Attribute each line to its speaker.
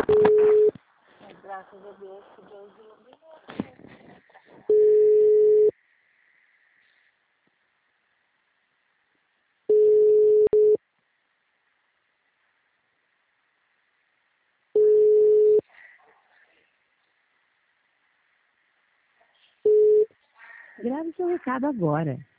Speaker 1: Graças a Deus que Deus iluminou.
Speaker 2: Grave seu recado agora.